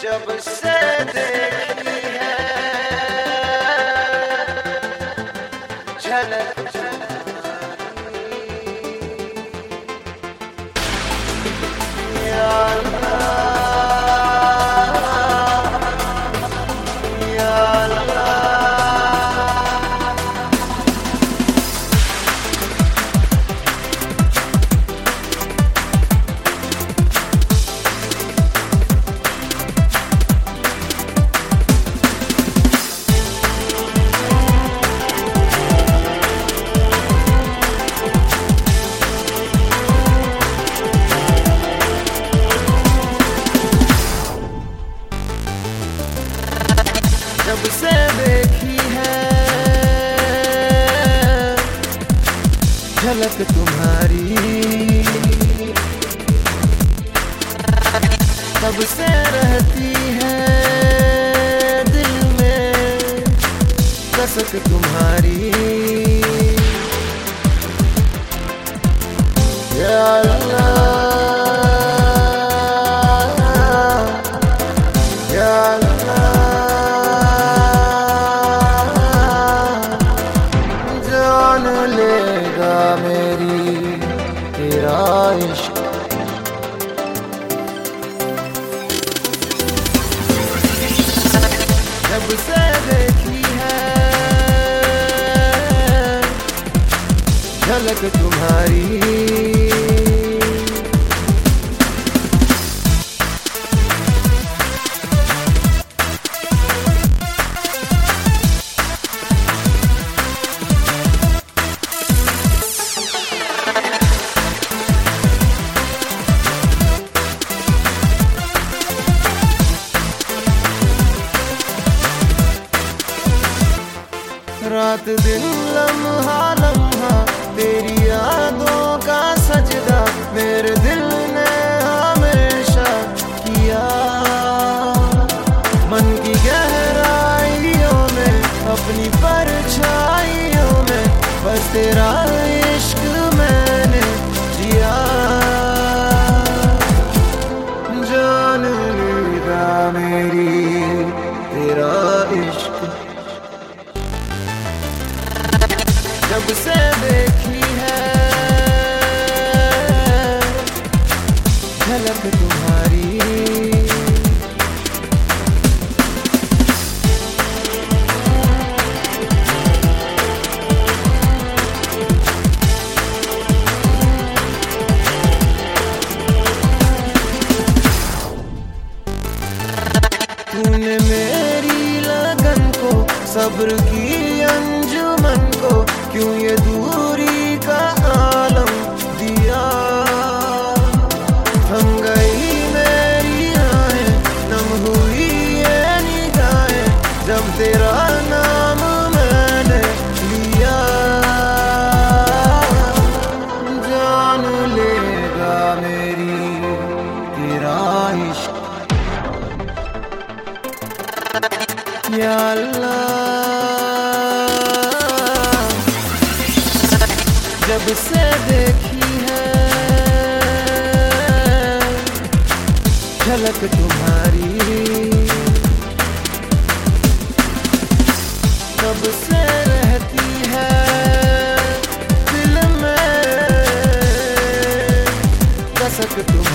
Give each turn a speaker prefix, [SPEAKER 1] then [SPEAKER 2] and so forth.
[SPEAKER 1] जब से देखी है झलक या अल्लाह, या अल्लाह। जब से देखी है झलक तुम्हारी, तब से रहती है दिल में कसक तुम्हारी। या अल्लाह, या अल्लाह, जान लेगा मेरी तेरा इश्क। जब से देखी है झलक तुम्हारी, रात दिन लम्हा लम्हा तेरी यादों का सजदा मेरे दिल ने हमेशा किया। मन की गहराइयों में अपनी परछाइयों में बस तेरा इश्क मैंने जिया। जान लेगा मेरी तेरा इश्क। जब से देखी है झलक तुम्हारी, तूने मेरी लगन को सब्र की अंजुमन को क्यों ये दूरी का आलम दिया। थम गई मेरी आँखें, नम हुई ये निगाहें जब तेरा नाम मैंने लिया। जान लेगा मेरी तेरा इश्क। या अल्लाह, जब से देखी है झलक तुम्हारी, तब से रहती है दिल में कसक तुम्हारी।